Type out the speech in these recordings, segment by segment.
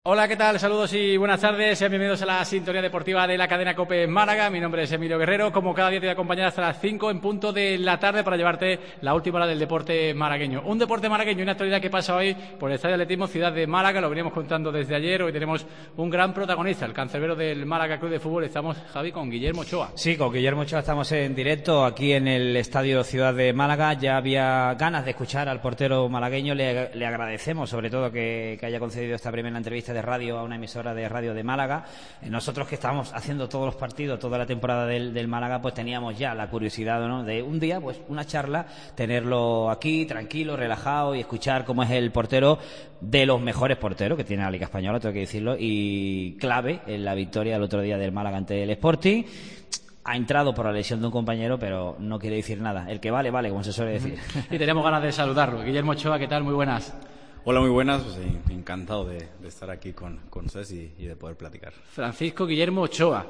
Hola, ¿qué tal? Saludos y buenas tardes. Sean bienvenidos a la sintonía deportiva de la cadena COPE Málaga. Mi nombre es Emilio Guerrero. Como cada día te voy a acompañar hasta las 5 en punto de la tarde para llevarte la última hora del deporte malagueño. Un deporte malagueño, una actualidad que pasa hoy por el Estadio de Atletismo Ciudad de Málaga. Lo veníamos contando desde ayer. Hoy tenemos un gran protagonista, el cancerbero del Málaga Club de Fútbol. Estamos, Javi, con Guillermo Ochoa. Sí, con Guillermo Ochoa estamos en directo aquí en el Estadio Ciudad de Málaga. Ya había ganas de escuchar al portero malagueño. Le agradecemos sobre todo que haya concedido esta primera entrevista de radio a una emisora de radio de Málaga. Nosotros que estábamos haciendo todos los partidos, toda la temporada del Málaga, pues teníamos ya la curiosidad, ¿no?, de un día, pues una charla, tenerlo aquí tranquilo, relajado y escuchar cómo es el portero de los mejores porteros que tiene la Liga Española, tengo que decirlo, y clave en la victoria el otro día del Málaga ante el Sporting. Ha entrado por la lesión de un compañero, pero no quiere decir nada. El que vale, vale, como se suele decir. Y tenemos ganas de saludarlo. Guillermo Ochoa, ¿qué tal? Muy buenas. Hola, muy buenas, pues, encantado de estar aquí con ustedes y de poder platicar. Francisco Guillermo Ochoa,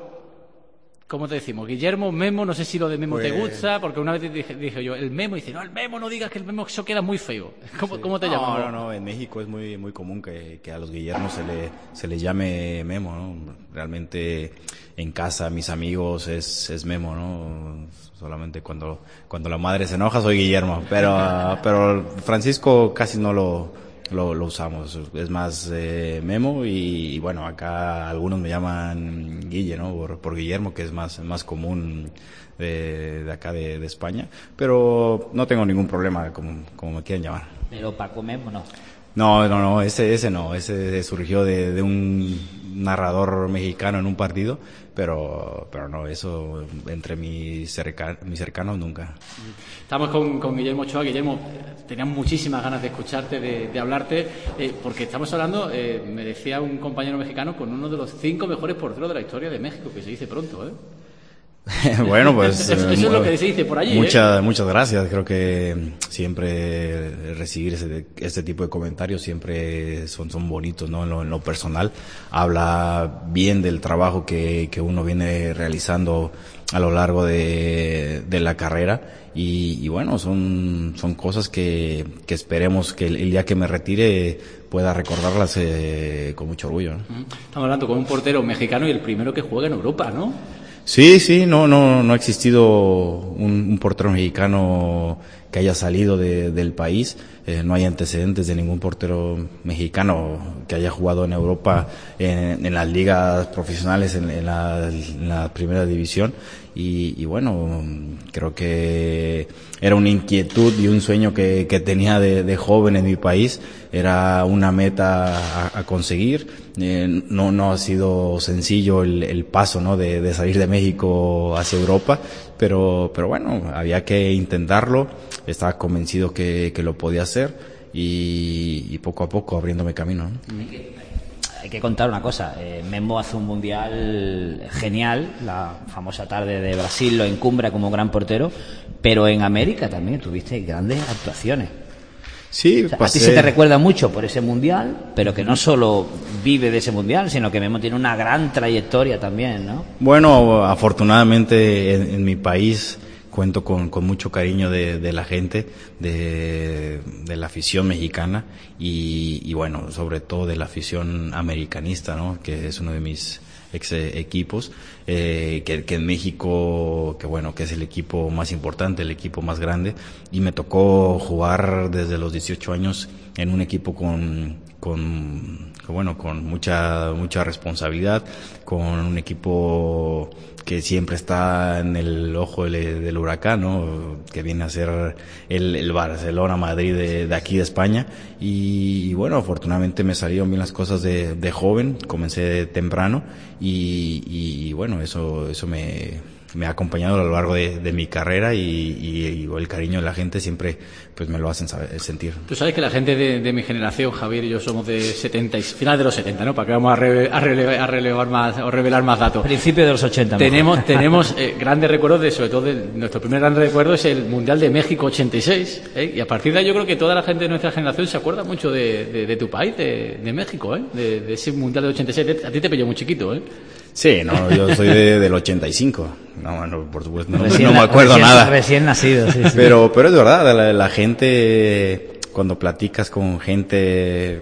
¿cómo te decimos? Guillermo, Memo, no sé si lo de Memo te gusta, porque una vez dije yo, el Memo, y dice, no, el Memo, no digas que el Memo, eso queda muy feo. ¿Cómo te llamas? No, en México es muy común que a los Guillermos se les llame Memo, ¿no? Realmente en casa, mis amigos es Memo, ¿no? Solamente cuando la madre se enoja soy Guillermo, pero Francisco casi no lo usamos, es más Memo y bueno, acá algunos me llaman Guille, ¿no? Por Guillermo, que es más común de acá de España, pero no tengo ningún problema como me quieran llamar. Pero Paco Memo no. No, ese surgió de un narrador mexicano en un partido, pero no, eso entre mis cercanos nunca. Estamos con Guillermo Ochoa. Guillermo, teníamos muchísimas ganas de escucharte, de hablarte, porque estamos hablando, me decía un compañero mexicano, con uno de los 5 mejores porteros de la historia de México, que se dice pronto, ¿eh? Bueno, pues eso es lo que se dice por allí. Muchas gracias. Creo que siempre recibir este tipo de comentarios siempre son bonitos, ¿no? En lo personal habla bien del trabajo que uno viene realizando a lo largo de la carrera y bueno, son cosas que esperemos que el día que me retire pueda recordarlas con mucho orgullo, ¿no? Estamos hablando con un portero mexicano y el primero que juega en Europa, ¿no? Sí, no ha existido un portero mexicano que haya salido del país. No hay antecedentes de ningún portero mexicano que haya jugado en Europa en las ligas profesionales, en la primera división. Y bueno, creo que era una inquietud y un sueño que tenía de joven en mi país. Era una meta a conseguir. No ha sido sencillo el paso, ¿no? De salir de México hacia Europa, pero bueno, había que intentarlo. Estaba convencido que lo podía hacer y poco a poco abriéndome camino, ¿no? Hay que contar una cosa, Memo hace un mundial genial, la famosa tarde de Brasil lo encumbra como gran portero, pero en América también tuviste grandes actuaciones. Sí, o sea, a ti se te recuerda mucho por ese mundial, pero que no solo vive de ese mundial, sino que Memo tiene una gran trayectoria también, ¿no? Bueno, afortunadamente en mi país cuento con mucho cariño de la gente, de la afición mexicana y bueno, sobre todo de la afición americanista, ¿no? Que es uno de mis ex equipos, que en México, que es el equipo más importante, el equipo más grande, y me tocó jugar desde los 18 años en un equipo con mucha responsabilidad, con un equipo que siempre está en el ojo del huracán, ¿no? Que viene a ser el Barcelona Madrid de aquí de España y bueno, afortunadamente me salieron bien las cosas de joven, comencé temprano y bueno, eso me ha acompañado a lo largo de mi carrera y el cariño de la gente siempre pues me lo hacen sentir. Tú sabes que la gente de mi generación, Javier y yo, somos de 70 y final de los 70, ¿no? Para que vamos a relevar más o revelar más datos. Principio de los 80. Tenemos grandes recuerdos sobre todo nuestro primer gran recuerdo es el Mundial de México 86, ¿eh? Y a partir de ahí yo creo que toda la gente de nuestra generación se acuerda mucho de tu país, de México, ¿eh? De ese Mundial de 86. A ti te pilló muy chiquito, ¿eh? Sí, no, yo soy del 85. No, por supuesto, no me acuerdo nada. Recién nacido, sí. Pero es verdad, la gente, cuando platicas con gente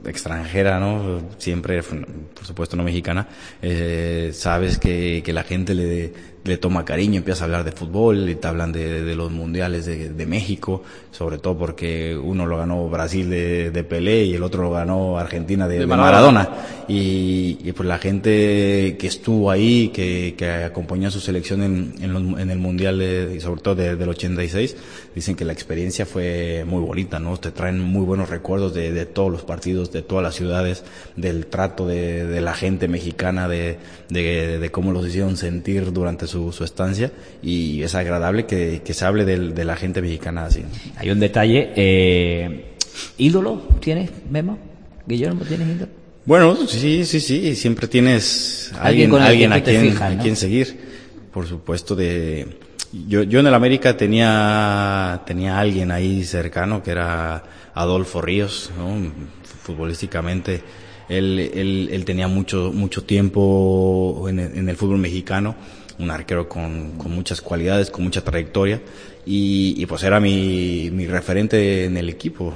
extranjera, ¿no? Siempre, por supuesto no mexicana, sabes que la gente le toma cariño, empieza a hablar de fútbol, y te hablan de los mundiales de México, sobre todo porque uno lo ganó Brasil de Pelé y el otro lo ganó Argentina de Maradona. Y pues la gente que estuvo ahí, que acompañó a su selección en el mundial y sobre todo del 86, dicen que la experiencia fue muy bonita, ¿no? Te traen muy buenos recuerdos de todos los partidos, de todas las ciudades, del trato de la gente mexicana, de cómo los hicieron sentir durante su estancia, y es agradable que se hable de la gente mexicana así. Hay un detalle, ¿ídolo tienes, Memo? Guillermo, ¿tienes ídolo? Bueno, sí, siempre tienes alguien a quien seguir. Por supuesto, yo en el América tenía alguien ahí cercano que era Adolfo Ríos, ¿no? Futbolísticamente él tenía mucho tiempo en el fútbol mexicano, un arquero con muchas cualidades, con mucha trayectoria, y pues era mi referente en el equipo.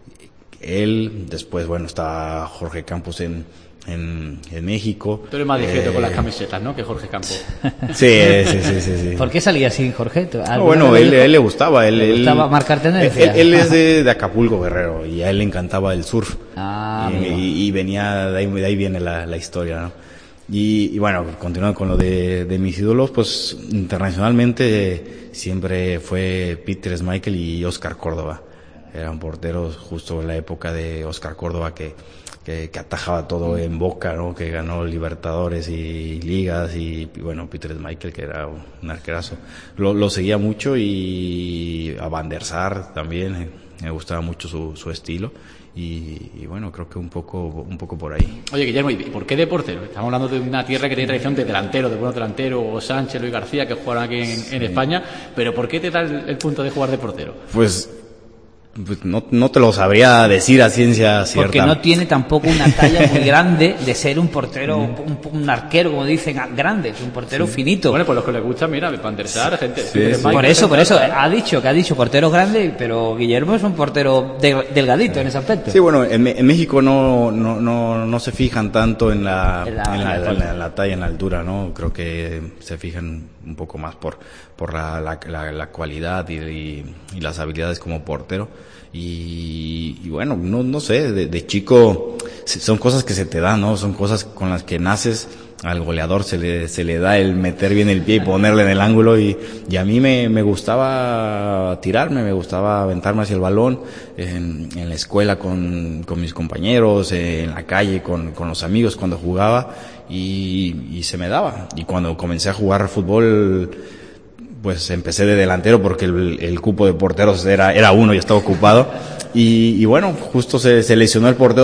Él, después, bueno, está Jorge Campos en México. Tú eres más discreto con las camisetas, ¿no?, que Jorge Campos. Sí. ¿Por qué salía así, Jorge? No, bueno, él le gustaba. ¿Le gustaba marcar tendencia? Él es de Acapulco, Guerrero, y a él le encantaba el surf. Y venía, de ahí viene la historia, ¿no? Y bueno, continuando con lo de mis ídolos, pues internacionalmente siempre fue Peter Schmeichel y Oscar Córdoba. Eran porteros justo en la época de Oscar Córdoba que atajaba todo en Boca, ¿no? Que ganó Libertadores y Ligas, y bueno, Peter Schmeichel, que era un arquerazo. Lo seguía mucho, y a Van der Sar también, me gustaba mucho su estilo, y bueno, creo que un poco por ahí. Oye, Guillermo, ¿y por qué de portero? Estamos hablando de una tierra que tiene tradición de delantero, de buenos delanteros, o Sánchez, Luis García, que jugaron aquí en España, pero ¿por qué te da el punto de jugar de portero? Pues no te lo sabría decir a ciencia cierta. Porque no tiene tampoco una talla muy grande de ser un portero, un arquero, como dicen, grande, es un portero finito. Bueno, pues los que les gusta, mira, Van der Sar, gente. Sí. Por eso, ha dicho porteros grandes, pero Guillermo es un portero delgadito en ese aspecto. Sí, bueno, en México no se fijan tanto en la talla, en la altura, ¿no? Creo que se fijan un poco más por la cualidad y las habilidades como portero. Y bueno, no sé, de chico son cosas que se te dan, ¿no? Son cosas con las que naces. Al goleador se le da el meter bien el pie y ponerle en el ángulo, y a mí me gustaba tirarme, me gustaba aventarme hacia el balón en la escuela con mis compañeros, en la calle con los amigos cuando jugaba, y se me daba. Y cuando comencé a jugar fútbol, pues empecé de delantero porque el cupo de porteros era uno y estaba ocupado, y bueno, justo se lesionó el portero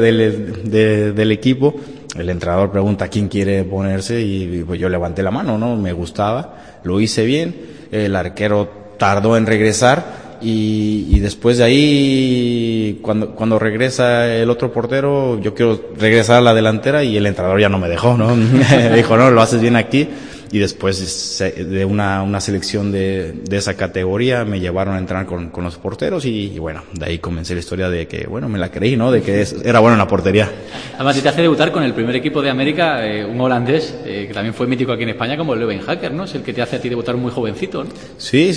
del equipo. El entrenador pregunta quién quiere ponerse, y pues yo levanté la mano, ¿no? Me gustaba, lo hice bien. El arquero tardó en regresar, y después de ahí, cuando regresa el otro portero, yo quiero regresar a la delantera, y el entrenador ya no me dejó, ¿no? Me dijo, no, lo haces bien aquí. Y después de una selección de esa categoría me llevaron a entrenar con los porteros, y bueno, de ahí comencé la historia de que, bueno, me la creí, ¿no? De que era bueno en la portería. Además, si te hace debutar con el primer equipo de América, un holandés que también fue mítico aquí en España, como Leuven Hacker, ¿no? Es el que te hace a ti debutar muy jovencito, ¿no? Sí.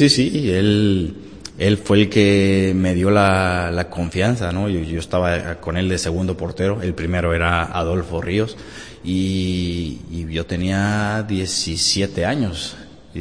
Él fue el que me dio la confianza, ¿no? Yo estaba con él de segundo portero. El primero era Adolfo Ríos, y yo tenía 18 años,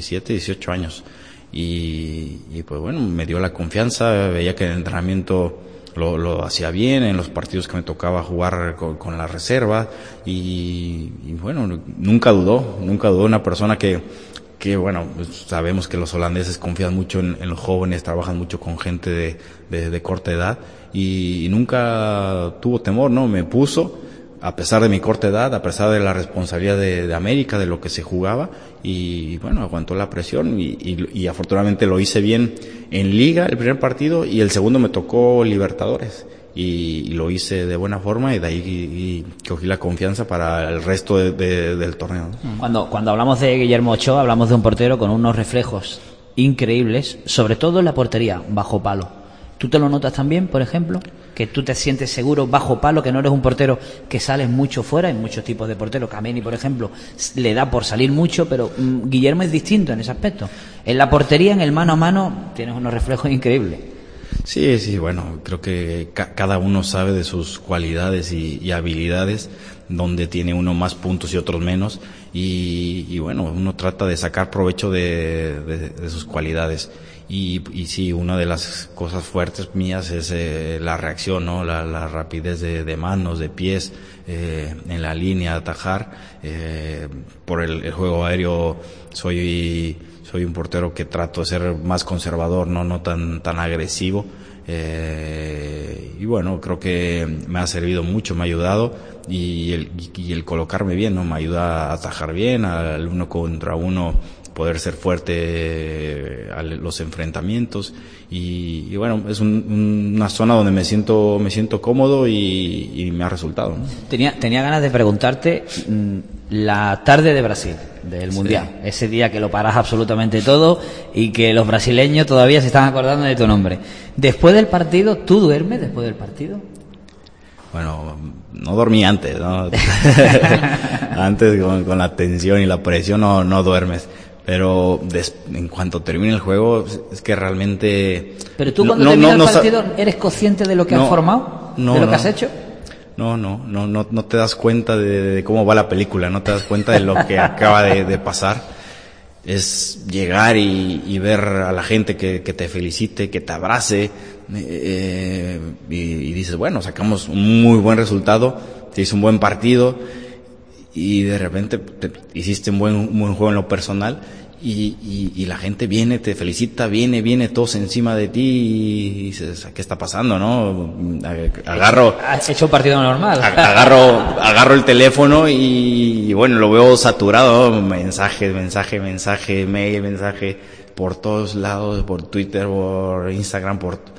y pues bueno, me dio la confianza. Veía que en el entrenamiento lo hacía bien, en los partidos que me tocaba jugar con la reserva, y bueno, nunca dudó. Una persona que bueno, pues sabemos que los holandeses confían mucho en los jóvenes, trabajan mucho con gente de corta edad, y nunca tuvo temor, ¿no? Me puso, a pesar de mi corta edad, a pesar de la responsabilidad de América, de lo que se jugaba, y bueno, aguantó la presión, y afortunadamente lo hice bien en Liga el primer partido, y el segundo me tocó Libertadores, y lo hice de buena forma, y de ahí cogí la confianza para el resto del torneo. Cuando hablamos de Guillermo Ochoa, hablamos de un portero con unos reflejos increíbles, sobre todo en la portería, bajo palo. ¿Tú te lo notas también, por ejemplo? Que tú te sientes seguro bajo palo, que no eres un portero que sales mucho fuera. Hay muchos tipos de porteros. Kameni, por ejemplo, le da por salir mucho, pero Guillermo es distinto en ese aspecto. En la portería, en el mano a mano, tienes unos reflejos increíbles. Sí, bueno, creo que cada uno sabe de sus cualidades y habilidades, donde tiene uno más puntos y otros menos, y bueno, uno trata de sacar provecho de sus cualidades. Y sí, una de las cosas fuertes mías es la reacción, ¿no? La rapidez de manos, de pies, en la línea, atajar. Por el juego aéreo soy un portero que trato de ser más conservador, no tan agresivo. Y bueno, creo que me ha servido mucho, me ha ayudado, y el colocarme bien, ¿no? Me ayuda a atajar bien, al uno contra uno, poder ser fuerte a los enfrentamientos, y bueno, es una zona donde me siento cómodo y me ha resultado, ¿no? Tenía ganas de preguntarte la tarde de Brasil, del Mundial, sí. Ese día que lo paras absolutamente todo y que los brasileños todavía se están acordando de tu nombre. Después del partido, ¿tú duermes después del partido? Bueno, no dormí antes, ¿no? Antes con la tensión y la presión no duermes. Pero en cuanto termine el juego, es que realmente... Pero tú cuando termina el partido, ¿eres consciente de lo que has formado? ¿De lo que has hecho? No te das cuenta de cómo va la película, no te das cuenta de lo que acaba de pasar. Es llegar y ver a la gente que te felicite, que te abrace, y dices, bueno, sacamos un muy buen resultado, te hizo un buen partido, y de repente hiciste un buen juego en lo personal, y la gente viene, te felicita, viene todos encima de ti, y dices, ¿qué está pasando, no? Has hecho un partido normal. Agarro el teléfono y bueno, lo veo saturado, ¿no? Mensaje, mail, mensaje por todos lados, por Twitter, por Instagram,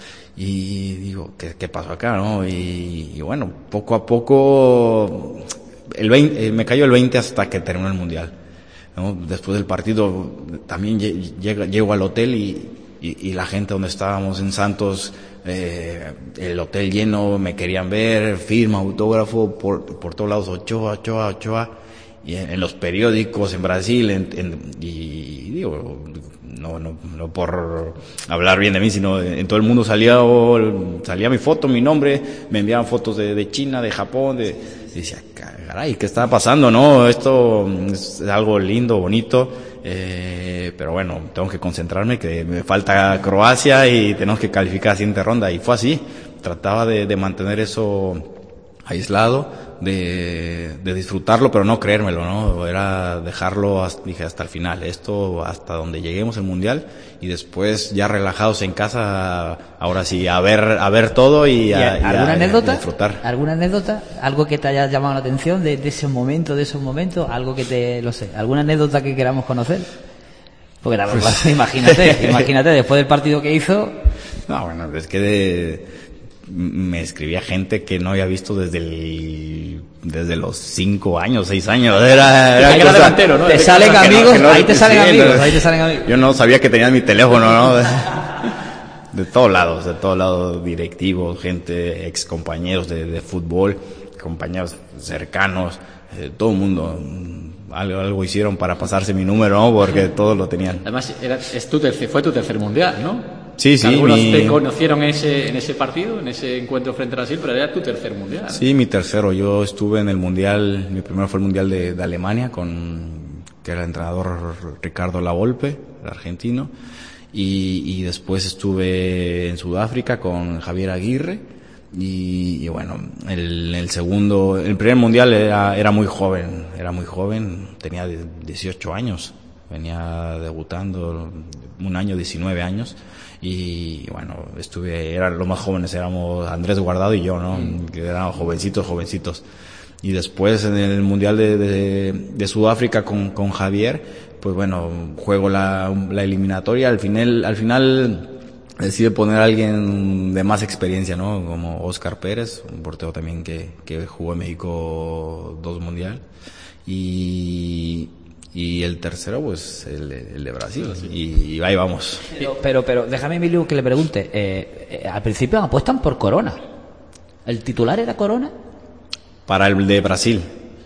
y digo, ¿qué pasó acá, no? Y bueno, poco a poco me cayó el 20 hasta que terminó el Mundial, ¿no? Después del partido también llego al hotel y la gente donde estábamos en Santos, el hotel lleno, me querían ver, firma, autógrafo, por todos lados, Ochoa, y en los periódicos en Brasil, y digo, no por hablar bien de mí, sino en todo el mundo salía mi foto, mi nombre, me enviaban fotos de China, de Japón, y decía, caray, ¿qué está pasando, no? Esto es algo lindo, bonito, pero bueno, tengo que concentrarme, que me falta Croacia y tenemos que calificar a la siguiente ronda, y fue así. Trataba de mantener eso aislado, de disfrutarlo, pero no creérmelo, ¿no? Era dejarlo hasta el final, esto hasta donde lleguemos el Mundial, y después ya relajados en casa, ahora sí, a ver todo y ¿alguna anécdota? A disfrutar. ¿Alguna anécdota? ¿Algo que te haya llamado la atención de esos momentos, algo que alguna anécdota que queramos conocer? Porque la verdad, imagínate, después del partido que hizo... No, bueno, es que me escribía gente que no había visto desde los 5 años, 6 años. Era delantero, ¿no? Te salen amigos, ahí te salen amigos. Yo no sabía que tenían mi teléfono, ¿no? De todos lados, directivos, gente, ex compañeros de fútbol, compañeros cercanos, todo el mundo. Algo hicieron para pasarse mi número, ¿no? Porque todos lo tenían. Además, fue tu tercer Mundial, ¿no? Sí. Algunos te conocieron en ese partido, en ese encuentro frente a Brasil, pero era tu tercer Mundial, ¿no? Sí, mi tercero. Yo estuve en el Mundial, mi primero fue el Mundial de Alemania, que era el entrenador Ricardo Lavolpe, el argentino, y después estuve en Sudáfrica con Javier Aguirre, y bueno, el primer Mundial era muy joven, tenía 18 años, venía debutando, un año, 19 años, y bueno, eran los más jóvenes, éramos Andrés Guardado y yo, ¿no? Que éramos jovencitos. Y después en el Mundial de Sudáfrica con Javier, pues bueno, juego la eliminatoria, al final decide poner a alguien de más experiencia, ¿no? Como Óscar Pérez, un portero también que jugó en México 2 Mundial. Y y el tercero pues el de Brasil. Y ahí vamos. Pero déjame, Emilio, que le pregunte. Al principio apuestan por Corona. ¿El titular era Corona? Para el de Brasil.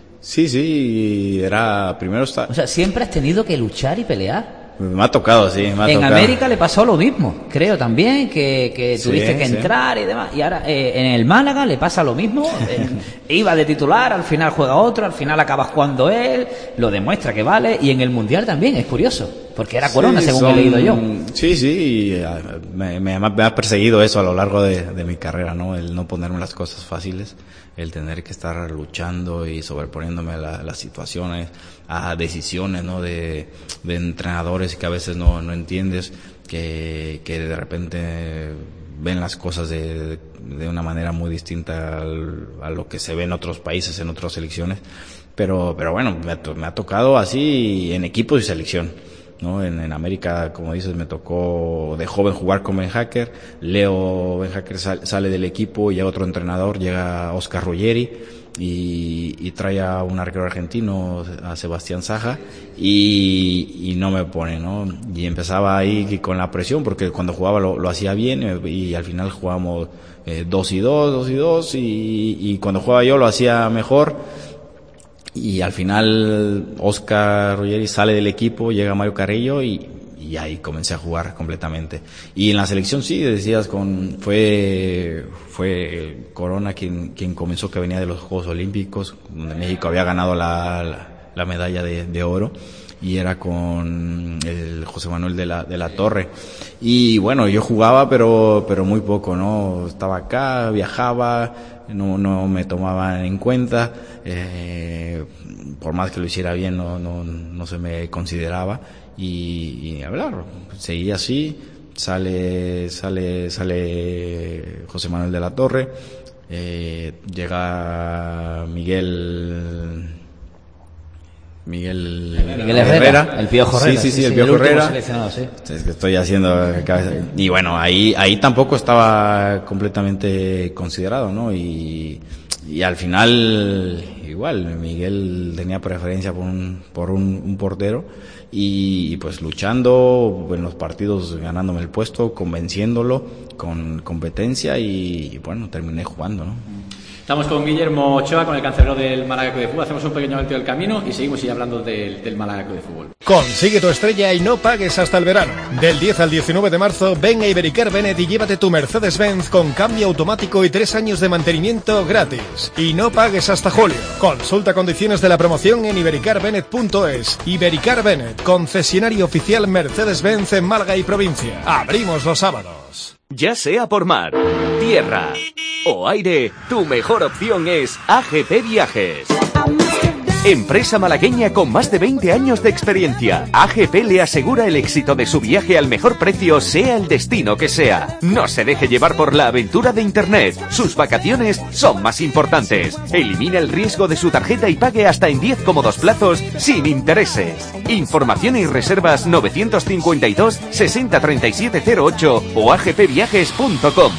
Sí, era primero. O sea, siempre has tenido que luchar y pelear. Me ha tocado, sí. En América le pasó lo mismo, creo también, que tuviste que entrar y demás. Y ahora en el Málaga le pasa lo mismo. Iba de titular, al final juega otro, al final acaba jugando él, lo demuestra que vale. Y en el Mundial también, es curioso, porque era Corona, según he leído yo. Sí, me ha perseguido eso a lo largo de mi carrera, ¿no? El no ponerme las cosas fáciles, el tener que estar luchando y sobreponiéndome a las situaciones, a decisiones, ¿no? De entrenadores que a veces no entiendes, que de repente ven las cosas de una manera muy distinta a lo que se ve en otros países, en otras selecciones. Pero bueno, me ha tocado así en equipos y selección, ¿no? En América, como dices, me tocó de joven jugar con Ben Hacker. Leo Ben Hacker sale del equipo y llega otro entrenador, llega Oscar Ruggeri y trae a un arquero argentino, a Sebastián Saja, y no me pone, ¿no? Y empezaba ahí con la presión, porque cuando jugaba lo hacía bien, y al final jugábamos 2-2, y cuando jugaba yo lo hacía mejor. Y al final Oscar Ruggeri sale del equipo, llega Mario Carrillo y ahí comencé a jugar completamente. Y en la selección sí, decías, fue Corona quien comenzó, que venía de los Juegos Olímpicos, donde México había ganado la medalla de oro, y era con el José Manuel de la Torre. Y bueno, yo jugaba pero muy poco, ¿no? Estaba acá, viajaba, no me tomaban en cuenta, por más que lo hiciera bien no se me consideraba, y hablar, seguía así. Sale José Manuel de la Torre, llega Miguel Herrera, el Piojo Herrera. Sí, el Piojo Herrera. Sí. Es que estoy haciendo cabeza. Y bueno, ahí tampoco estaba completamente considerado, ¿no? Y al final, igual, Miguel tenía preferencia por un portero, y pues luchando en los partidos, ganándome el puesto, convenciéndolo con competencia, y bueno, terminé jugando, ¿no? Estamos con Guillermo Ochoa, con el cancerbero del Málaga Club de Fútbol. Hacemos un pequeño alto del camino y seguimos hablando del Málaga Club de Fútbol. Consigue tu estrella y no pagues hasta el verano. Del 10 al 19 de marzo, ven a Ibericar Bennett y llévate tu Mercedes-Benz con cambio automático y 3 años de mantenimiento gratis. Y no pagues hasta julio. Consulta condiciones de la promoción en ibericarbennett.es. Ibericar Bennett, concesionario oficial Mercedes-Benz en Málaga y provincia. Abrimos los sábados. Ya sea por mar, tierra o aire, tu mejor opción es AGP Viajes. Empresa malagueña con más de 20 años de experiencia. AGP le asegura el éxito de su viaje al mejor precio, sea el destino que sea. No se deje llevar por la aventura de Internet. Sus vacaciones son más importantes. Elimina el riesgo de su tarjeta y pague hasta en 10 cómodos plazos sin intereses. Información y reservas 952 60 37 08 o agpviajes.com.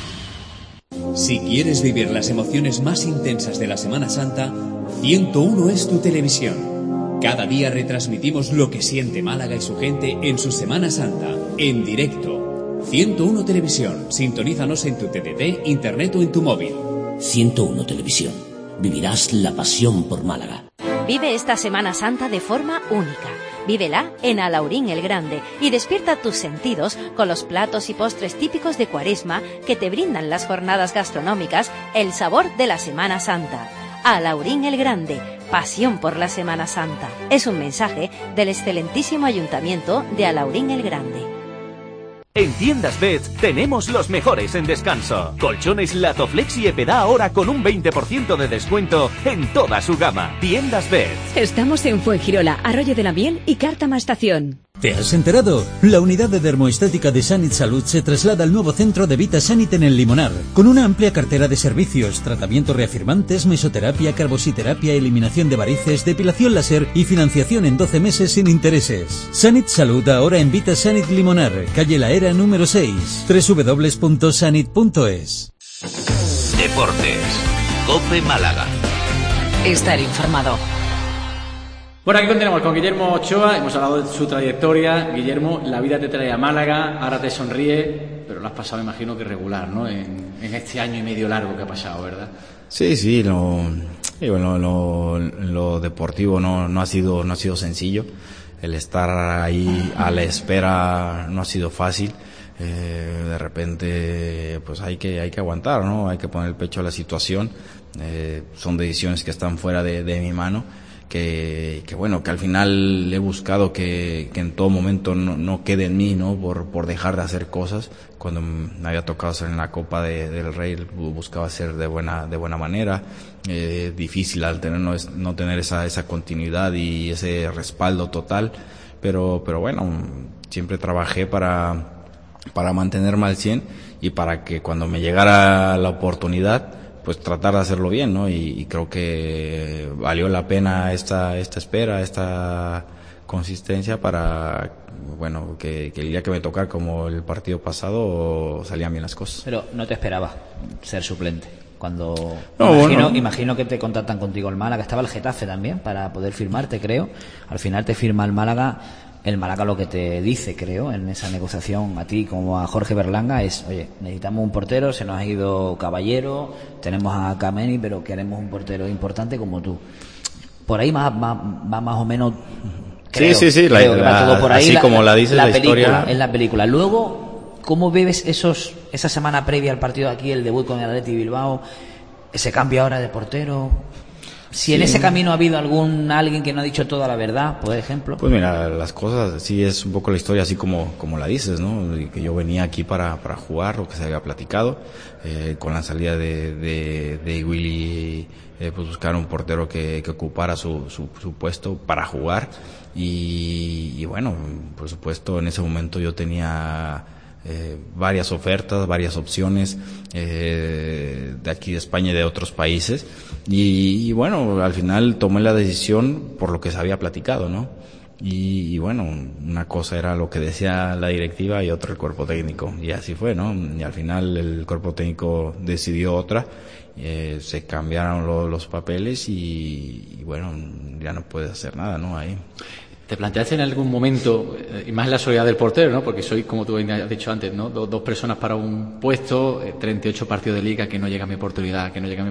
Si quieres vivir las emociones más intensas de la Semana Santa, 101 es tu televisión. Cada día retransmitimos lo que siente Málaga y su gente en su Semana Santa, en directo. 101 Televisión. Sintonízanos en tu TDT, internet o en tu móvil. 101 Televisión. Vivirás la pasión por Málaga. Vive esta Semana Santa de forma única. Vívela en Alaurín el Grande y despierta tus sentidos con los platos y postres típicos de Cuaresma que te brindan las jornadas gastronómicas, el sabor de la Semana Santa. Alaurín el Grande, pasión por la Semana Santa. Es un mensaje del excelentísimo Ayuntamiento de Alaurín el Grande. En Tiendas Beds tenemos los mejores en descanso. Colchones Latoflex y Epeda ahora con un 20% de descuento en toda su gama. Tiendas Beds. Estamos en Fuengirola, Arroyo de la Miel y Cártama Estación. ¿Te has enterado? La unidad de dermoestética de Sanit Salud se traslada al nuevo centro de Vita Sanit en el Limonar, con una amplia cartera de servicios, tratamientos reafirmantes, mesoterapia, carbositerapia, eliminación de varices, depilación láser y financiación en 12 meses sin intereses. Sanit Salud ahora en Vita Sanit Limonar, calle La Era número 6, www.sanit.es. Deportes, COPE Málaga. Estar informado. Bueno, aquí continuamos con Guillermo Ochoa. Hemos hablado de su trayectoria. Guillermo, la vida te trae a Málaga, ahora te sonríe, pero lo has pasado, imagino que regular, ¿no? En este año y medio largo que ha pasado, ¿verdad? Sí, lo deportivo no ha sido sencillo. El estar ahí a la espera no ha sido fácil. De repente pues hay que aguantar, ¿no? Hay que poner el pecho a la situación. Son decisiones que están fuera de mi mano, que bueno, que al final he buscado que en todo momento no quede en mí, ¿no? Por dejar de hacer cosas. Cuando me había tocado hacer en la Copa del Rey, buscaba hacer de buena manera. Difícil al no tener esa continuidad y ese respaldo total, pero bueno, siempre trabajé para mantenerme al 100 y para que cuando me llegara la oportunidad, pues tratar de hacerlo bien, ¿no? Y creo que valió la pena esta espera, esta consistencia para, bueno, que el día que me tocara, como el partido pasado, salían bien las cosas. Pero no te esperabas ser suplente. Cuando no, imagino que te contactan contigo el Málaga, estaba el Getafe también para poder firmarte, creo. Al final te firma el Málaga lo que te dice, creo, en esa negociación a ti como a Jorge Berlanga es: oye, necesitamos un portero, se nos ha ido Caballero, tenemos a Kameni, pero queremos un portero importante como tú. Por ahí va más o menos, creo, sí, creo que va todo por ahí, así como la dice la historia. En la película. Luego, ¿cómo bebes esa semana previa al partido de aquí, el debut con el Athletic Bilbao, ese cambio ahora de portero? Si en ese camino ha habido alguien que no ha dicho toda la verdad, por ejemplo. Pues mira, las cosas, sí es un poco la historia así como la dices, ¿no? Que yo venía aquí para jugar, lo que se había platicado, con la salida de Willy, pues buscar un portero que ocupara su puesto para jugar, y bueno, por supuesto en ese momento yo tenía varias ofertas, varias opciones de aquí de España y de otros países, y bueno, al final tomé la decisión por lo que se había platicado, ¿no? Y bueno, una cosa era lo que decía la directiva y otra el cuerpo técnico, y así fue, ¿no? Y al final el cuerpo técnico decidió otra, se cambiaron los papeles y bueno, ya no puedes hacer nada, ¿no? Ahí. ¿Te planteaste en algún momento, y más la soledad del portero, ¿no? Porque sois, como tú has dicho antes, ¿no? Dos personas para un puesto, 38 partidos de liga, que no llega a mi oportunidad.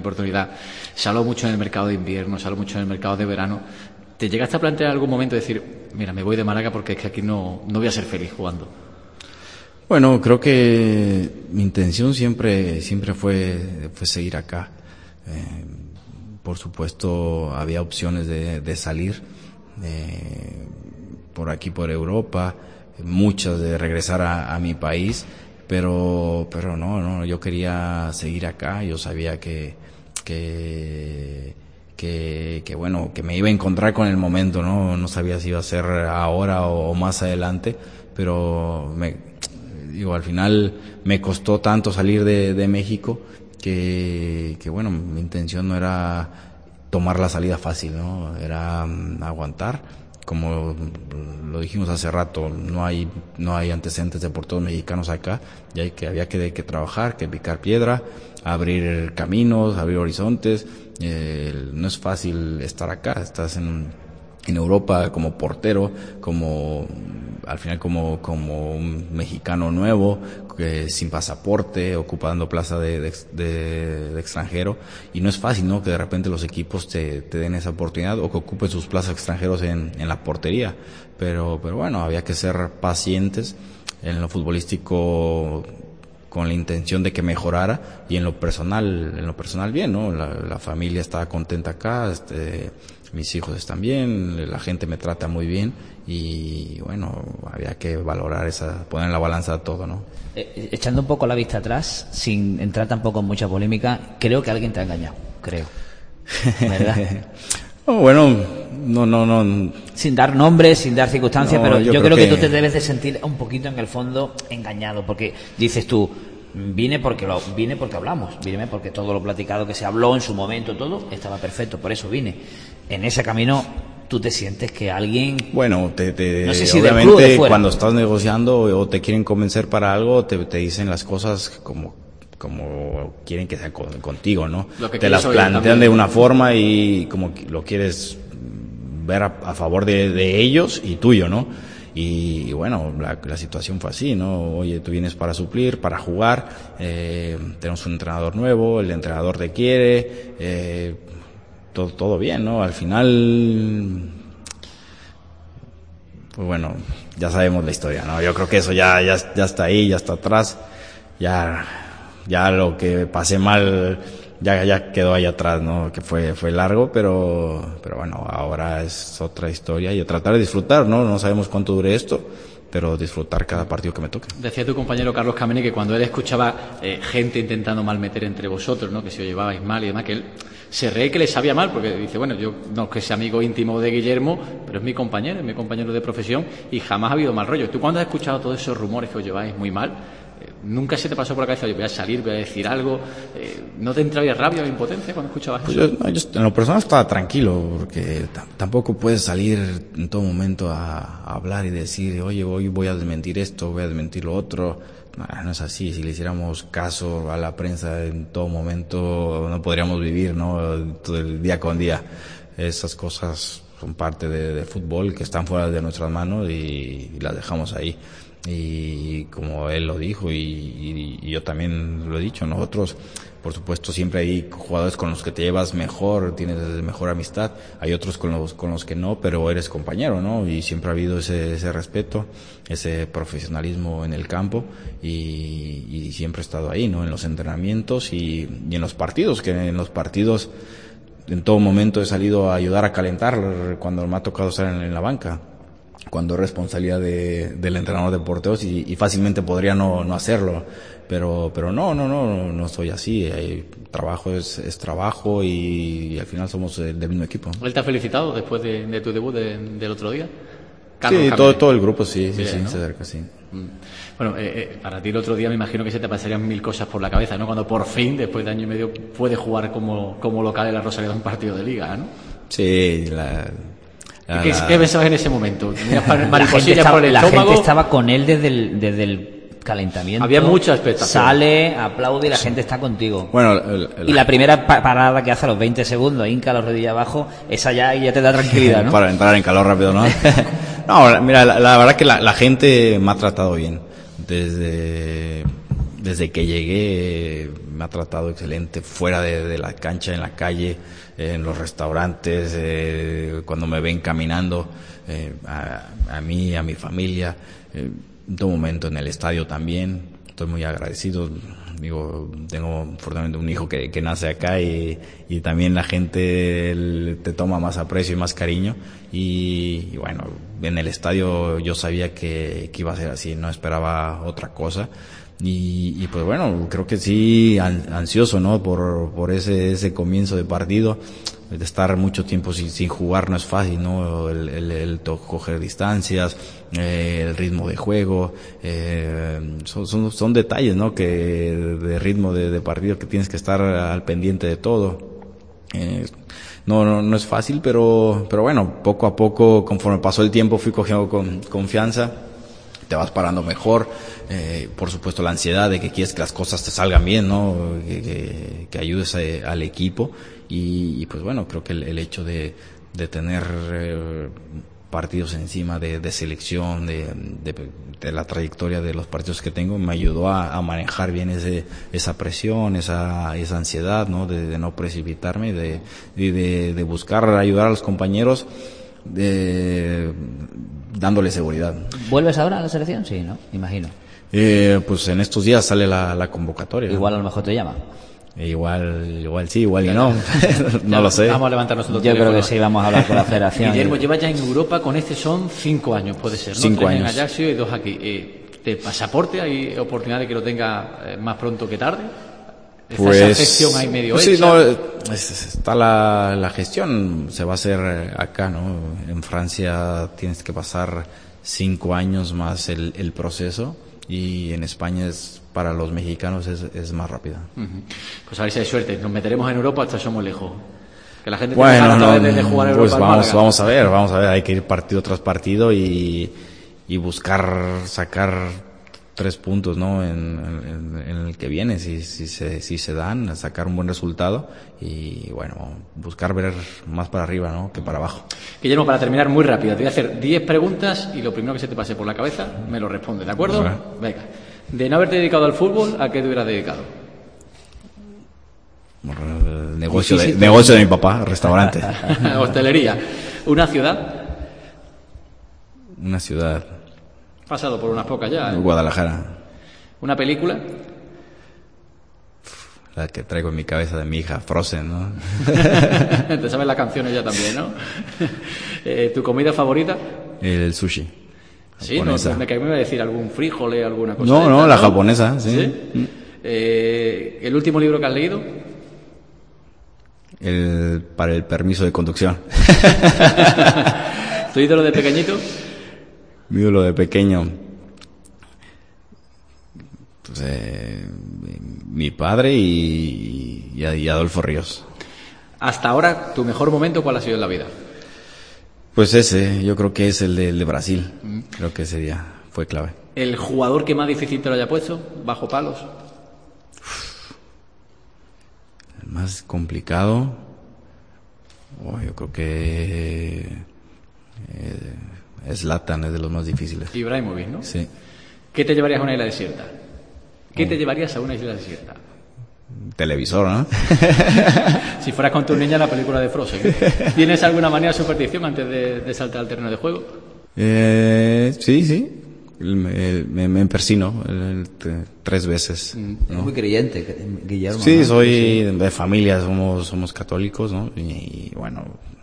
Se habló mucho en el mercado de invierno, se habló mucho en el mercado de verano. ¿Te llegaste a plantear en algún momento decir, mira, me voy de Málaga porque es que aquí no voy a ser feliz jugando? Bueno, creo que mi intención siempre fue seguir acá. Por supuesto, había opciones de salir por aquí, por Europa, muchas de regresar a mi país, pero no, yo quería seguir acá. Yo sabía que bueno, que me iba a encontrar con el momento, no sabía si iba a ser ahora o más adelante, pero al final me costó tanto salir de México que bueno, mi intención no era tomar la salida fácil, ¿no? Era aguantar. Como lo dijimos hace rato, no hay antecedentes de porteros mexicanos acá, y había que trabajar, que picar piedra, abrir caminos, abrir horizontes. No es fácil estar acá, estás en Europa como portero, al final como un mexicano nuevo, sin pasaporte, ocupando plaza de extranjero, y no es fácil, ¿no? Que de repente los equipos te den esa oportunidad, o que ocupen sus plazas extranjeros en la portería, pero bueno, había que ser pacientes en lo futbolístico, con la intención de que mejorara, y en lo personal bien, ¿no? La familia estaba contenta acá, mis hijos están bien, la gente me trata muy bien, y bueno, había que valorar poner en la balanza todo, ¿no? Echando un poco la vista atrás, sin entrar tampoco en mucha polémica, creo que alguien te ha engañado, creo. ¿Verdad? Bueno, no. Sin dar nombres, sin dar circunstancias, No, pero yo creo que tú te que debes de sentir un poquito en el fondo engañado, porque dices tú, vine porque hablamos, vine porque todo lo platicado que se habló en su momento, todo estaba perfecto, por eso vine. En ese camino tú te sientes que alguien... Bueno, no sé si obviamente cuando estás negociando o te quieren convencer para algo, te dicen las cosas como quieren que sea contigo, ¿no? Te las plantean de una forma y como lo quieres ver a favor de ellos y tuyo, ¿no? Y bueno, la situación fue así, ¿no? Oye, tú vienes para suplir, para jugar, tenemos un entrenador nuevo, el entrenador te quiere, todo bien, ¿no? Al final, pues bueno, ya sabemos la historia, ¿no? Yo creo que eso ya está ahí, ya está atrás, ya lo que pasé mal ya quedó ahí atrás, ¿no? Que fue largo, pero bueno, ahora es otra historia y tratar de disfrutar, ¿no? No sabemos cuánto dure esto, pero disfrutar cada partido que me toque. Decía tu compañero Carlos Kameni que cuando él escuchaba gente intentando mal meter entre vosotros, ¿no? Que si os llevabais mal y demás, que él se reía que le sabía mal, porque dice, bueno, yo no es que sea amigo íntimo de Guillermo, pero es mi compañero de profesión y jamás ha habido mal rollo. ¿Tú cuando has escuchado todos esos rumores que os lleváis muy mal, nunca se te pasó por la cabeza, yo voy a salir, voy a decir algo? ¿No te entraba rabia o impotencia cuando escuchabas eso? Yo en lo personal estaba tranquilo, porque tampoco puedes salir en todo momento a hablar y decir, oye, hoy voy a desmentir esto, voy a desmentir lo otro. No es así. Si le hiciéramos caso a la prensa en todo momento, no podríamos vivir, ¿no? Todo el día con día. Esas cosas son parte de fútbol que están fuera de nuestras manos y las dejamos ahí. Y como él lo dijo y yo también lo he dicho, nosotros, por supuesto, siempre hay jugadores con los que te llevas mejor, tienes mejor amistad, hay otros con los que no, pero eres compañero, ¿no? Y siempre ha habido ese respeto, ese profesionalismo en el campo y siempre he estado ahí, ¿no? En los entrenamientos y en los partidos, que en los partidos en todo momento he salido a ayudar a calentar cuando me ha tocado estar en la banca, cuando es responsabilidad del entrenador de porteros y fácilmente podría no hacerlo, pero no soy así. Trabajo es trabajo y al final somos del mismo equipo. ¿Él te ha felicitado después de tu debut del otro día? Sí, todo el grupo sí, ¿no? Se acerca, sí. Bueno, para ti el otro día me imagino que se te pasarían mil cosas por la cabeza, ¿no? Cuando por fin, después de año y medio, puedes jugar como local en la Rosaleda un partido de liga, ¿no? Sí, ¿Qué pensabas en ese momento? La gente estaba con él desde el calentamiento. Había mucha expectación. Sale, aplaude y la gente está contigo. Bueno, y la primera parada que hace a los 20 segundos, hinca los rodillas abajo, esa ya te da tranquilidad, ¿no? Para entrar en calor rápido, ¿no? No, mira, la verdad que la gente me ha tratado bien. Desde que llegué me ha tratado excelente, fuera de la cancha, en la calle, en los restaurantes, cuando me ven caminando, a mí, a mi familia, en todo momento en el estadio también. Estoy muy agradecido. Digo, tengo afortunadamente un hijo que nace acá y también la gente te toma más aprecio y más cariño y bueno, en el estadio yo sabía que iba a ser así, no esperaba otra cosa y pues bueno, creo que sí, ansioso, ¿no? Por ese comienzo de partido. De estar mucho tiempo sin jugar no es fácil, ¿no? El coger distancias, el ritmo de juego, son detalles, ¿no? Que de ritmo de partido que tienes que estar al pendiente de todo. No es fácil, pero bueno, poco a poco, conforme pasó el tiempo, fui cogiendo confianza, te vas parando mejor. Por supuesto la ansiedad de que quieres que las cosas te salgan bien, ¿no? Que ayudes al equipo y pues bueno, creo que el hecho de tener partidos encima de selección, de la trayectoria de los partidos que tengo, me ayudó a manejar bien esa presión, esa ansiedad, ¿no? De no precipitarme, de buscar ayudar a los compañeros, dándole seguridad. ¿Vuelves ahora a la selección? Sí, ¿no? Imagino. Pues en estos días sale la convocatoria. Igual a lo mejor te llama. Igual sí, igual y no. No lo sé. Vamos a levantar nosotros. Yo creo que sí, vamos a hablar con la federación. Guillermo, lleva ya en Europa con son 5 años, puede ser, ¿no? 5 años. 3 en Ajaccio y 2 aquí. ¿De pasaporte hay oportunidad de que lo tenga más pronto que tarde? Pues, esa gestión hay medio sí, hecha. no, está la gestión, se va a hacer acá, ¿no? En Francia tienes que pasar 5 años más el proceso y en España para los mexicanos es más rápida. Pues a ver si hay suerte, nos meteremos en Europa hasta somos lejos. Que la gente bueno, de jugar en pues Europa. Vamos a ver, hay que ir partido tras partido y buscar sacar 3 puntos, ¿no? En el que viene, si se dan, a sacar un buen resultado y bueno, buscar ver más para arriba, ¿no? Que para abajo. Guillermo, para terminar muy rápido, te voy a hacer 10 preguntas y lo primero que se te pase por la cabeza me lo respondes, ¿de acuerdo? Vale. Venga. De no haberte dedicado al fútbol, ¿a qué te hubieras dedicado? El negocio de mi papá, restaurante. Hostelería. ¿Una ciudad? Una ciudad. Pasado por unas pocas ya. Guadalajara. ¿Una película? La que traigo en mi cabeza de mi hija, Frozen, ¿no? Te sabes las canciones ya también, ¿no? ¿Tu comida favorita? El sushi. Sí, no, me iba a decir algún frijole, alguna cosa. No, la japonesa, sí. ¿Sí? ¿El último libro que has leído? Para el permiso de conducción. ¿Tu ídolo de pequeñito? Mi ídolo de pequeño. Pues, mi padre y Adolfo Ríos. Hasta ahora, ¿tu mejor momento cuál ha sido en la vida? Pues ese, yo creo que es el de Brasil. Creo que ese día fue clave. ¿El jugador que más difícil te lo haya puesto? ¿Bajo palos? El más complicado, yo creo que Zlatan es de los más difíciles. Ibrahimovic, ¿no? Sí. ¿Qué te llevarías a una isla desierta? ¿Qué te llevarías a una isla desierta? Televisor, ¿no? Si fueras con tu niña, la película de Frozen. ¿Tienes alguna manía de superstición antes de saltar al terreno de juego? Sí. Me persino 3 veces. ¿no? Es muy creyente, Guillermo. Sí, ¿no? soy de familia, somos católicos, ¿no? Y bueno,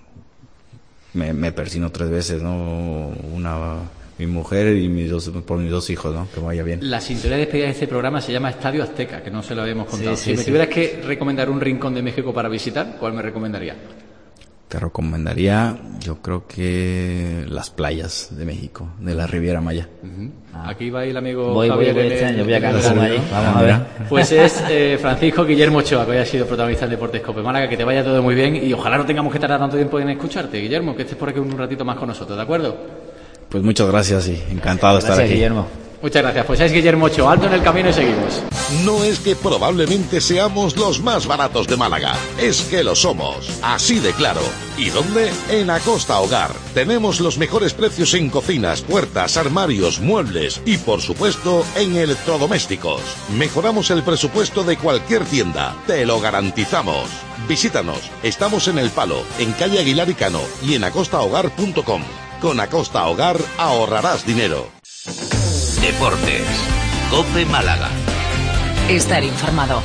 me persino 3 veces, ¿no? Mi mujer y por mis 2 hijos, ¿no? Que vaya bien. La sintonía de despedida de este programa se llama Estadio Azteca, que no se lo habíamos contado. Sí, si me tuvieras que recomendar un rincón de México para visitar, ¿cuál me recomendaría? Te recomendaría, yo creo que las playas de México, de la Riviera Maya. Aquí va el amigo voy Javier. Voy a cantar allí. Vamos a ver. Pues es Francisco Guillermo Ochoa, que hoy ha sido protagonista del Deportes Cope Málaga. Que te vaya todo muy bien y ojalá no tengamos que tardar tanto tiempo en escucharte, Guillermo, que estés por aquí un ratito más con nosotros, ¿de acuerdo? Pues muchas gracias y encantado de estar aquí. Guillermo. Muchas gracias. Pues es Guillermo Ochoa, alto en el camino y seguimos. No es que probablemente seamos los más baratos de Málaga, es que lo somos, así de claro. ¿Y dónde? En Acosta Hogar. Tenemos los mejores precios en cocinas, puertas, armarios, muebles y por supuesto en electrodomésticos. Mejoramos el presupuesto de cualquier tienda, te lo garantizamos. Visítanos, estamos en El Palo, en calle Aguilar y Cano y en acostahogar.com. Con Acosta Hogar ahorrarás dinero. Deportes. COPE Málaga. Estar informado.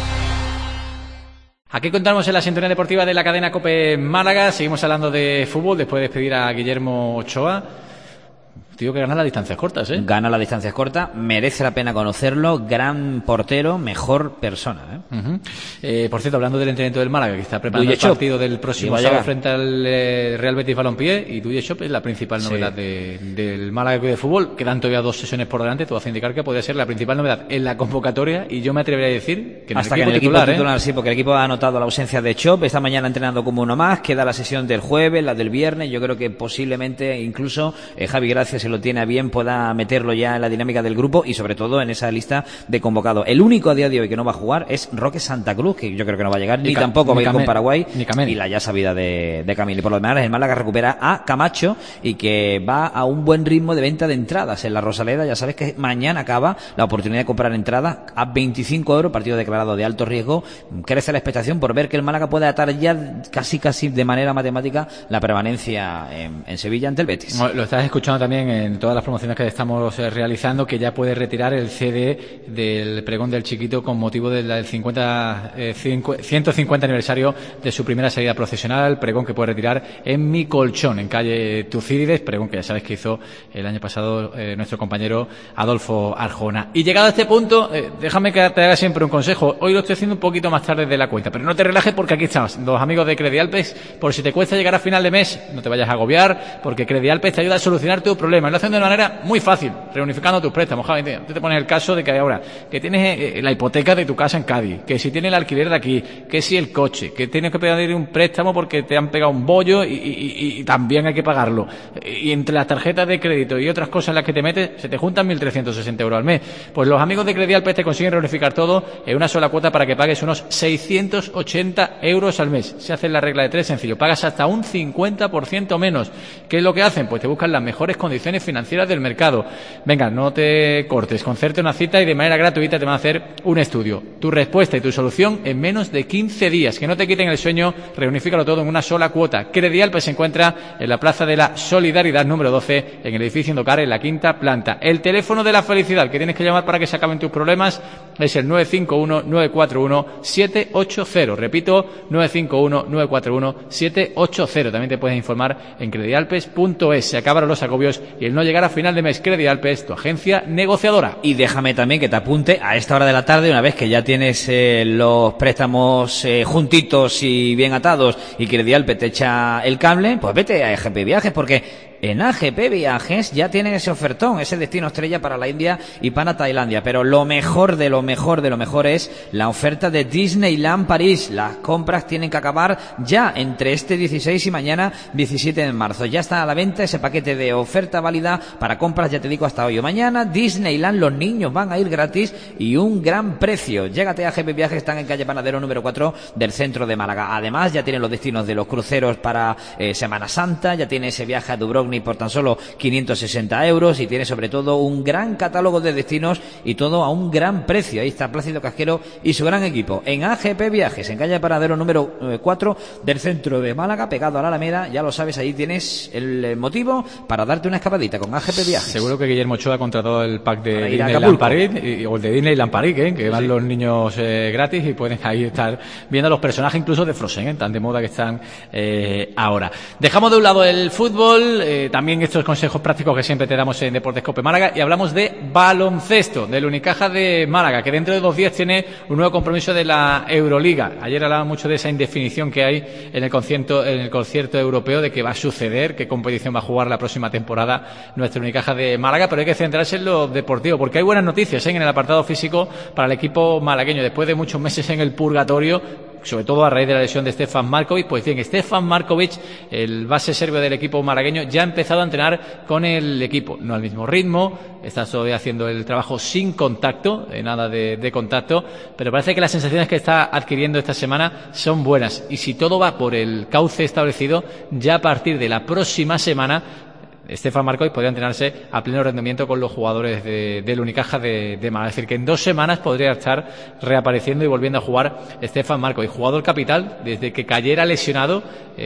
Aquí contamos en la sintonía deportiva de la cadena COPE Málaga. Seguimos hablando de fútbol después de despedir a Guillermo Ochoa. Tío, que gana las distancias cortas, ¿eh? Gana las distancias cortas, merece la pena conocerlo, gran portero, mejor persona, ¿eh? Por cierto, hablando del entrenamiento del Málaga, que está preparando el partido del próximo sábado frente al Real Betis Balompié, y Duye Shop es la principal novedad del Málaga Club de Fútbol. Quedan todavía 2 sesiones por delante, todo hace indicar que podría ser la principal novedad en la convocatoria, y yo me atrevería a decir que hasta que en el equipo titular, sí, porque el equipo ha notado la ausencia de Chop, esta mañana entrenando como uno más, queda la sesión del jueves, la del viernes, yo creo que posiblemente incluso Javi Gracia, se lo tiene a bien, pueda meterlo ya en la dinámica del grupo y sobre todo en esa lista de convocados. El único a día de hoy que no va a jugar es Roque Santa Cruz, que yo creo que no va a llegar, ni tampoco va a ir con Paraguay, y la ya sabida de Camille. Por lo demás, el Málaga recupera a Camacho y que va a un buen ritmo de venta de entradas en la Rosaleda. Ya sabes que mañana acaba la oportunidad de comprar entradas a 25 €, partido declarado de alto riesgo. Crece la expectación por ver que el Málaga puede atar ya casi de manera matemática la permanencia en Sevilla ante el Betis. Lo estás escuchando también en todas las promociones que estamos realizando, que ya puede retirar el CD del pregón del Chiquito con motivo del 150 aniversario de su primera salida profesional, pregón que puede retirar en Mi Colchón, en calle Tucídides, pregón que ya sabes que hizo el año pasado nuestro compañero Adolfo Arjona. Y llegado a este punto, déjame que te haga siempre un consejo. Hoy lo estoy haciendo un poquito más tarde de la cuenta, pero no te relajes porque aquí estamos, los amigos de Credialpes. Por si te cuesta llegar a final de mes, no te vayas a agobiar, porque Credialpes te ayuda a solucionar tu problema. problemas. Lo hacen de una manera muy fácil, reunificando tus préstamos. Javi, tú te pones el caso de que ahora que tienes la hipoteca de tu casa en Cádiz, que si tienes el alquiler de aquí, que si el coche, que tienes que pedir un préstamo porque te han pegado un bollo y también hay que pagarlo. Y entre las tarjetas de crédito y otras cosas en las que te metes, se te juntan 1.360 euros al mes. Pues los amigos de Credialpes te consiguen reunificar todo en una sola cuota para que pagues unos 680 euros al mes. Se hace la regla de 3, sencillo. Pagas hasta un 50% menos. ¿Qué es lo que hacen? Pues te buscan las mejores condiciones financieras del mercado. Venga, no te cortes, concerte una cita y de manera gratuita te van a hacer un estudio. Tu respuesta y tu solución en menos de 15 días. Que no te quiten el sueño, reunifícalo todo en una sola cuota. Credialpes se encuentra en la Plaza de la Solidaridad número 12, en el edificio Indocar, en la 5ª planta. El teléfono de la felicidad que tienes que llamar para que se acaben tus problemas es el 951-941-780. Repito, 951-941-780. También te puedes informar en credialpes.es. Se acabaron los agobios y el no llegar a final de mes. Credialpes, tu agencia negociadora. Y déjame también que te apunte a esta hora de la tarde, una vez que ya tienes los préstamos juntitos y bien atados y Credialpes te echa el cable, pues vete a AGP Viajes, porque en AGP Viajes ya tienen ese ofertón, ese destino estrella para la India y para Tailandia. Pero lo mejor de lo mejor de lo mejor es la oferta de Disneyland París. Las compras tienen que acabar ya entre este 16 y mañana 17 de marzo. Ya está a la venta ese paquete de oferta válida para compras, ya te digo, hasta hoy o mañana. Disneyland, los niños van a ir gratis y un gran precio. Llégate a AGP Viajes, están en calle Panadero número 4 del centro de Málaga. Además, ya tienen los destinos de los cruceros para Semana Santa, ya tiene ese viaje a Dubrovnik por tan solo 560 euros y tiene sobre todo un gran catálogo de destinos y todo a un gran precio. Ahí está Plácido Casquero y su gran equipo en AGP Viajes, en calle Paradero número 4 del centro de Málaga, pegado a la Alameda. Ya lo sabes, ahí tienes el motivo para darte una escapadita con AGP Viajes. Seguro que Guillermo Ochoa ha contratado el pack de Disneyland París o el de Disneyland París, que van los niños gratis y pueden ahí estar viendo a los personajes incluso de Frozen, tan de moda que están ahora. Dejamos de un lado el fútbol, también estos consejos prácticos que siempre te damos en Deportes COPE Málaga, y hablamos de baloncesto, del Unicaja de Málaga, que dentro de 2 días tiene un nuevo compromiso de la Euroliga. Ayer hablaba mucho de esa indefinición que hay en el concierto europeo, de qué va a suceder, qué competición va a jugar la próxima temporada nuestro Unicaja de Málaga, pero hay que centrarse en lo deportivo, porque hay buenas noticias en el apartado físico para el equipo malagueño, después de muchos meses en el purgatorio, sobre todo a raíz de la lesión de Stefan Markovic. Pues bien, Stefan Markovic, el base serbio del equipo malagueño, ya ha empezado a entrenar con el equipo, no al mismo ritmo, está todavía haciendo el trabajo sin contacto, nada de contacto, pero parece que las sensaciones que está adquiriendo esta semana son buenas, y si todo va por el cauce establecido, ya a partir de la próxima semana Stefan Markovic podría entrenarse a pleno rendimiento con los jugadores del Unicaja de Málaga. Es decir, que en 2 semanas podría estar reapareciendo y volviendo a jugar Stefan Markovic, jugador capital, desde que cayera lesionado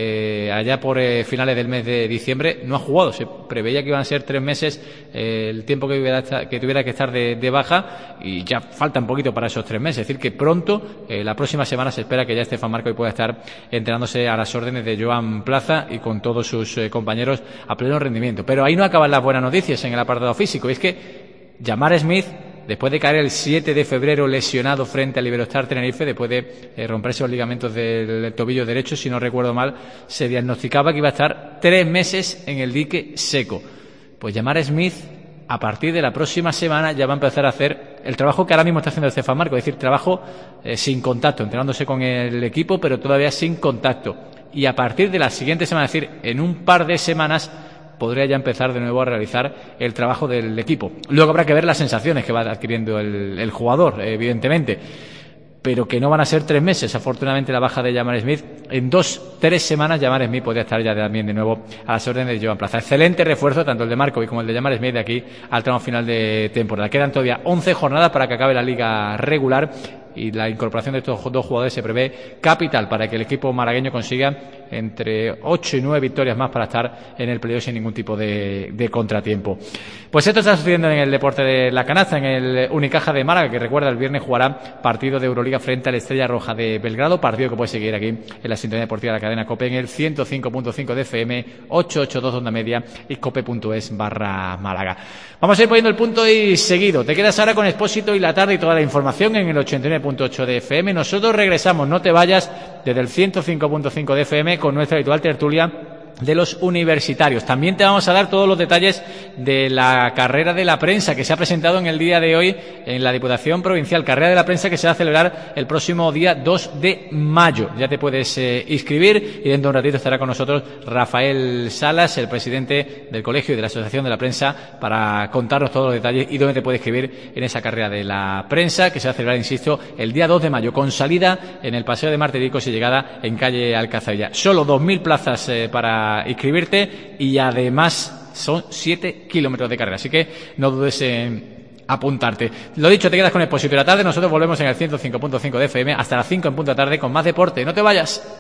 allá por finales del mes de diciembre. No ha jugado, se preveía que iban a ser 3 meses el tiempo que tuviera que estar de baja, y ya falta un poquito para esos 3 meses. Es decir, que pronto, la próxima semana, se espera que ya Stefan Markovic pueda estar entrenándose a las órdenes de Joan Plaza y con todos sus compañeros a pleno rendimiento. Pero ahí no acaban las buenas noticias en el apartado físico, y es que Jamar Smith, después de caer el 7 de febrero lesionado frente al Iberostar Tenerife, después de romperse los ligamentos del tobillo derecho, si no recuerdo mal, se diagnosticaba que iba a estar 3 meses en el dique seco. Pues Jamar Smith, a partir de la próxima semana, ya va a empezar a hacer el trabajo que ahora mismo está haciendo Stefan Markovic, es decir, trabajo sin contacto, entrenándose con el equipo, pero todavía sin contacto. Y a partir de la siguiente semana, es decir, en un par de semanas, podría ya empezar de nuevo a realizar el trabajo del equipo. Luego habrá que ver las sensaciones que va adquiriendo el jugador, evidentemente, pero que no van a ser 3 meses. Afortunadamente, la baja de Jamar Smith, en 2-3 semanas Jamar Smith podría estar ya también de nuevo a las órdenes de Joan Plaza. Excelente refuerzo, tanto el de Markovic como el de Jamar Smith, de aquí al tramo final de temporada. Quedan todavía 11 jornadas para que acabe la liga regular, y la incorporación de estos 2 jugadores se prevé capital para que el equipo malagueño consiga entre 8 y 9 victorias más para estar en el playoff sin ningún tipo de contratiempo. Pues esto está sucediendo en el deporte de la canasta, en el Unicaja de Málaga, que recuerda, el viernes jugará partido de Euroliga frente a la Estrella Roja de Belgrado, partido que puede seguir aquí en la sintonía deportiva de la cadena COPE en el 105.5 de FM, 882 de onda media y cope.es/Málaga. Vamos a ir poniendo el punto y seguido. Te quedas ahora con Expósito y la tarde y toda la información en el 89.8 de FM. Nosotros regresamos, no te vayas, desde el 105.5 de FM con nuestra habitual tertulia de los universitarios. También te vamos a dar todos los detalles de la carrera de la prensa que se ha presentado en el día de hoy en la Diputación Provincial. Carrera de la prensa que se va a celebrar el próximo día 2 de mayo. Ya te puedes inscribir y dentro de un ratito estará con nosotros Rafael Salas, el presidente del Colegio y de la Asociación de la Prensa, para contarnos todos los detalles y dónde te puedes inscribir en esa carrera de la prensa que se va a celebrar, insisto, el día 2 de mayo, con salida en el Paseo de Martiricos y llegada en calle Alcazabilla. Solo 2.000 plazas para inscribirte y además son 7 kilómetros de carrera, así que no dudes en apuntarte. Lo dicho, te quedas con Expósito de la tarde. Nosotros volvemos en el 105.5 de FM hasta las 5 en punto de tarde con más deporte. No te vayas.